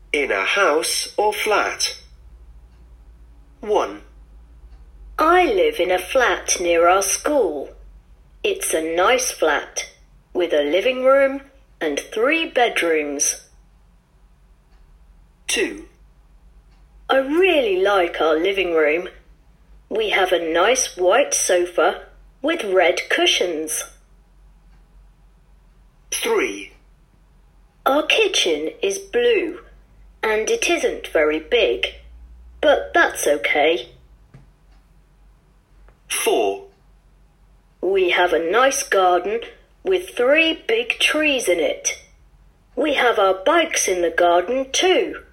In a house or flat? 1, I live in a flat near our school. It's a nice flat with a living room and 3 bedrooms. 2, I really like our living room. We have a nice white sofa with red cushions. 3, Our kitchen is blue and it isn't very big, but that's okay. 4, We have a nice garden with 3 big trees in it. We have our bikes in the garden too.